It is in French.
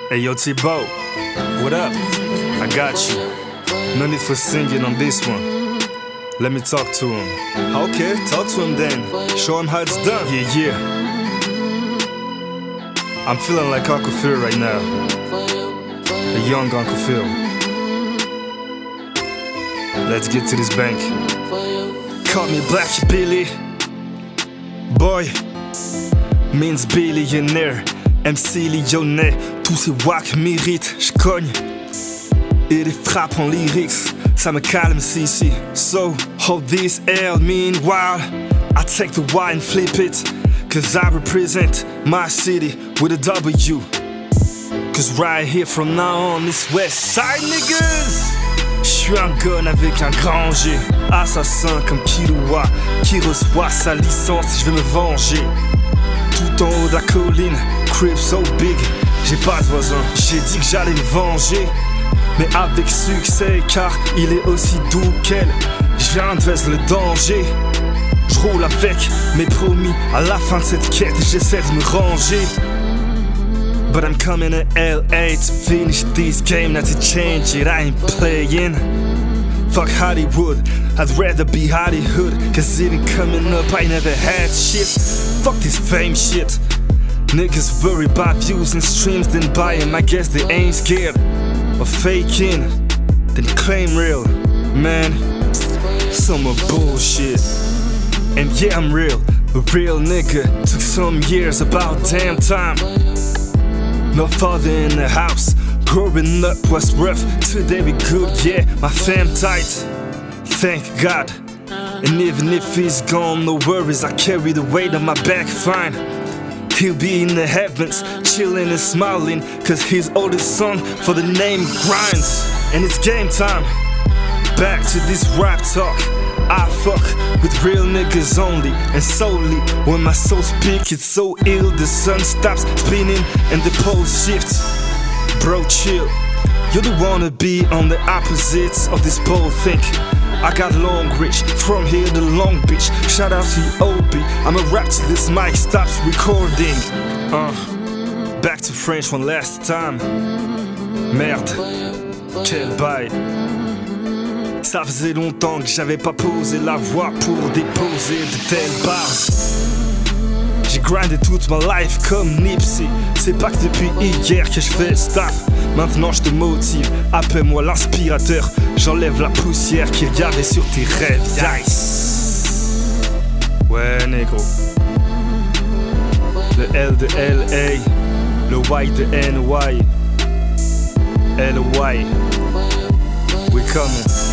Hey yo T-Bo, what up? I got you. No need for singing on this one. Let me talk to him. Okay, talk to him then. Show him how it's done. Yeah. I'm feeling like Uncle Phil right now. A young Uncle Phil. Let's get to this bank. Call me Black Billy. Boy means billionaire. MC lyonnais, tous ces wacks méritent, j'cogne. Et des frappes en lyrics, ça me calme si. So, hold this L, meanwhile I take the Y and flip it. Cause I represent my city with a W. Cause right here from now on, it's West Side niggas. J'suis un gun avec un grand G. Assassin comme Killua, qui reçoit sa licence si j'veux me venger. Tout en haut de la colline, crib so big, j'ai pas de voisin. J'ai dit que j'allais me venger, mais avec succès, car il est aussi doux qu'elle. J'viens de le danger, j'roule avec mes promis. À la fin de cette quête, j'essaie de me ranger. But I'm coming to LA to finish this game, not to change it, I ain't playing. Fuck Hollywood, I'd rather be Hollywood. Cause even coming up, I never had shit. Fuck this fame shit. Niggas worry about views and streams, then buy 'em. I guess they ain't scared of faking, then claim real. Man, some of bullshit. And yeah, I'm real, a real nigga. Took some years, about damn time. No father in the house, growing up was rough. Today we good, yeah, my fam tight. Thank God. And even if he's gone, no worries, I carry the weight on my back fine. He'll be in the heavens, chilling and smiling. Cause his oldest son for the name grinds. And it's game time. Back to this rap talk. I fuck with real niggas only and solely. When my soul speaks, it's so ill. The sun stops spinning and the poles shift. Bro, chill. You don't wanna be on the opposites of this pole. Think I got long reach from here to Long Beach. Shout out to OB. I'ma rap till this mic stops recording. Back to French one last time. Merde, quel bail. Ça faisait longtemps que j'avais pas posé la voix pour déposer de telles bases. J'ai grindé toute ma life comme Nipsey. C'est pas que depuis hier que je fais staff. Maintenant je te motive, appelle-moi l'inspirateur. J'enlève la poussière qu'il y avait sur tes rêves. Yes. Ouais négro. Le L de LA, le Y de NY. LY. We coming.